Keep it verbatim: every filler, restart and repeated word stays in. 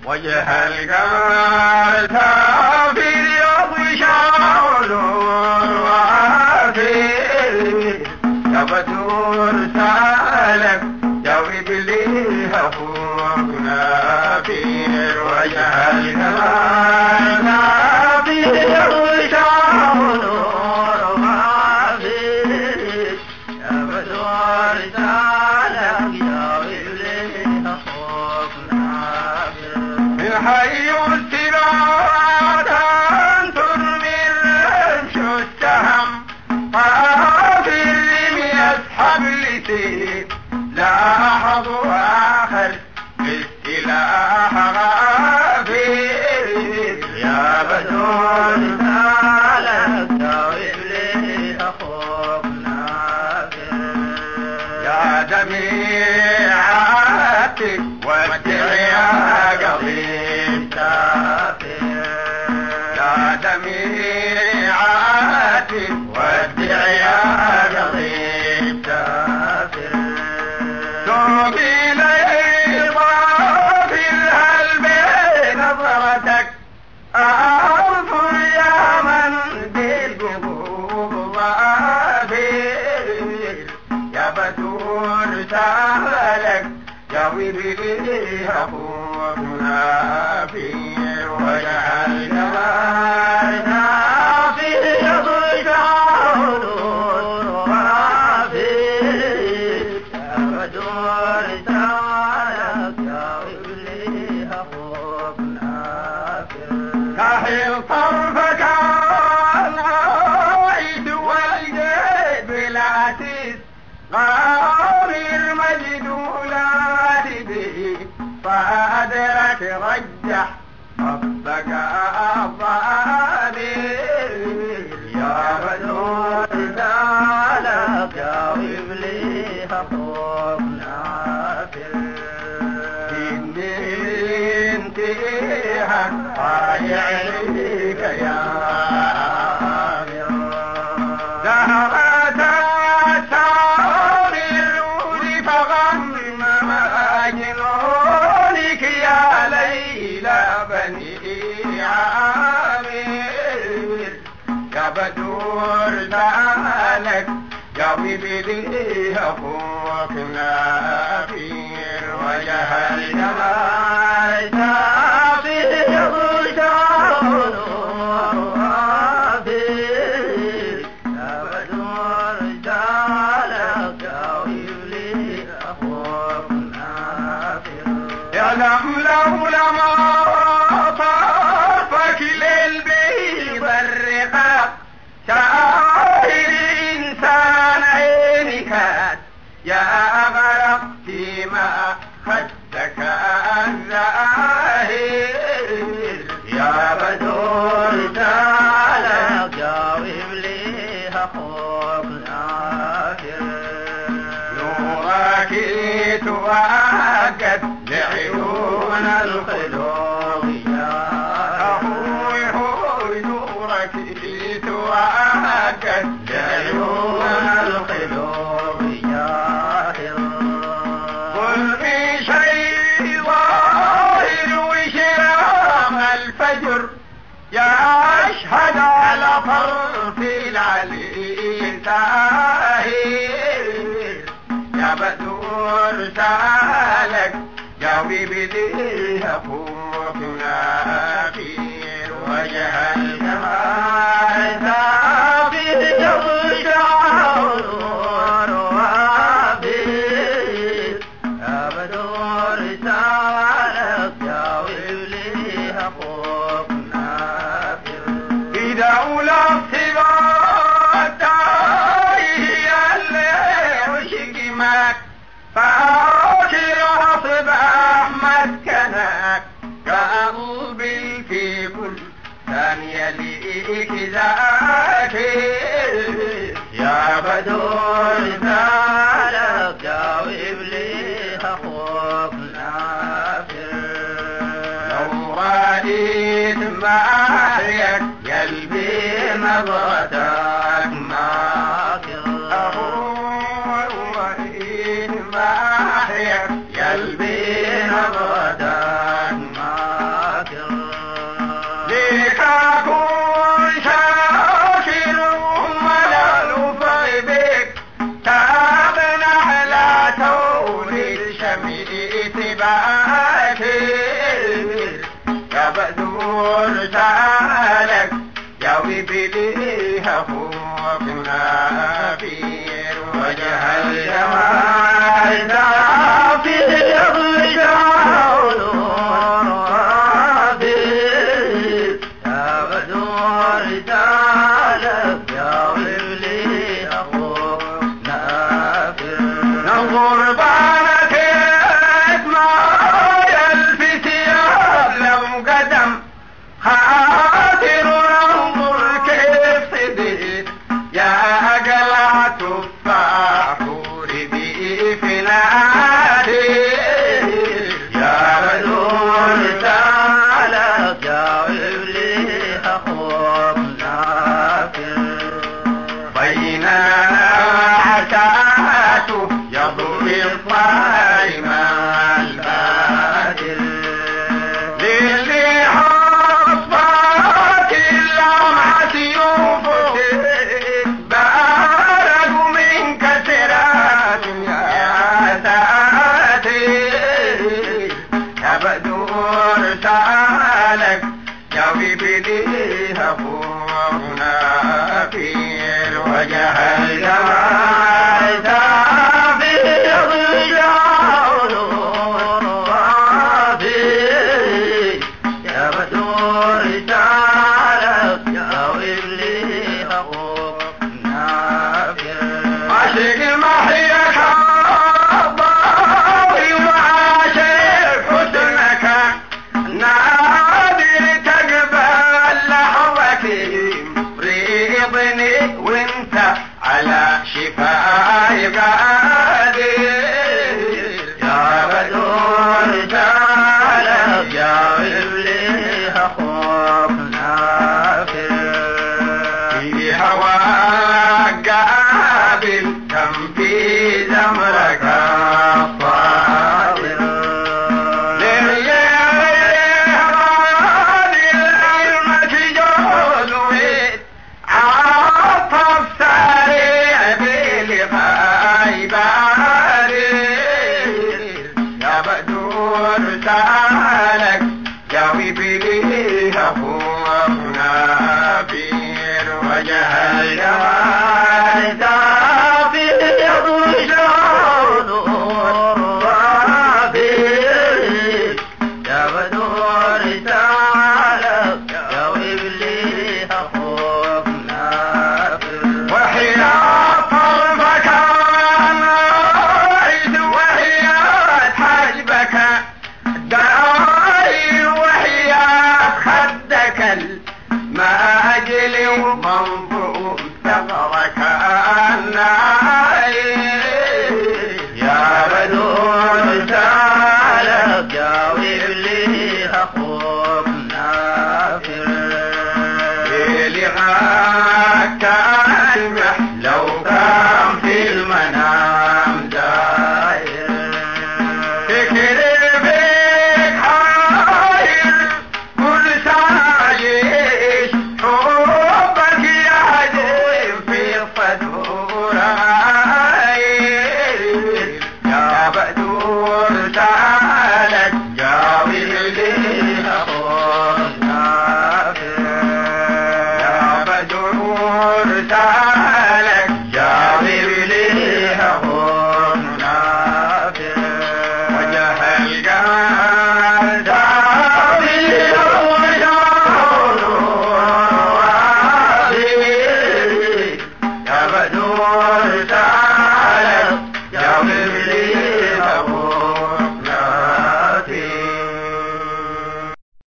وجه القمر تافر يضشعون وافر يا بدور سالك جاوب لي هفوقنا فير وجه القمر تافر يضشعون وافر يا بدور سالك جاوب لي هفوقنا حي السبات ترمي الرمش السهم قافر الرمي يسحب لسيف لاحظ واخر بالسلاح غافر يا بدور سالك جاوب لي اخوك نافر يا دميعاتك ودع يا قضيب يا دميعاتك ودع يا قضيب تافر توبي لي ضافر هل بنظرتك أغفر يا من بالقلوب ضافر يا بدور سالك جاوب لي أخوك نافر وجعل جمال نافر يضجعون وافر يا بدور سالك جاوب لي أخوك نافر كحل طرفك العيد والجيب العتيد غامر مجدولات به فأدرك رجح ربك الضابر يا بدور سالك جاوب لي أخوك نافر إني انتهاك طايعك يا آمر زهرة التامرون فغم مجنونك يا ليلى بني عامر يا بدور سالك جاوب لي أخوك نافر وجه الجمال تافر يضجعون وافر يا بدور سالك جاوب لي أخوك نافر يعلم لو لما طافك للبيض الرقاق شاعر إنسان عينك يا غرق فيما خدك الزاهر يا بدور سالك جاوب لي أخوك نافر نورك تواجد لعيون القلوب يا أخوي هوي نورك تواجد لعيون القلوب يا قل في شيء ظاهر وشرام الفجر يا أشهد على طرف العلي ساهر يا بدور سالك جاوب لي أخوك نافر وجه الجمال تافر يضجعون وافر يا بدور سالك جاوب لي أخوك نافر في دولة الصبات هي اللي عشق معك فاكر أصبح مسكنك كقلبي في كل ثانية ليك ذاكر يا بدور سالك جاوب لي أخوك نافر لو رأيت معك قلبي نظرتك ماكر أخوي رأيت معك قلبي نظرتك ماكر نادي يا بدور تعالى جاوب لي أخوك نافر بيننا عتاته يضوي الطائم البادر للي حصبات اللمعة سيوفه بارد من كسرات يا ساتي يا بدور سالك جاوب لي أخوك نافر وجه الجمال تابيض جعل رافي يا بدور تعالى جاوب لي أخوك نافر عاشق محيك الضاوي وعاشق حسنك نادر تقبل لحظتي ريضني وانت على شفاي قادر يا بدور تعالى جاوب لي أخوك نافر في هواك قابل كم في زمرك الطاهر يا بدور تعالى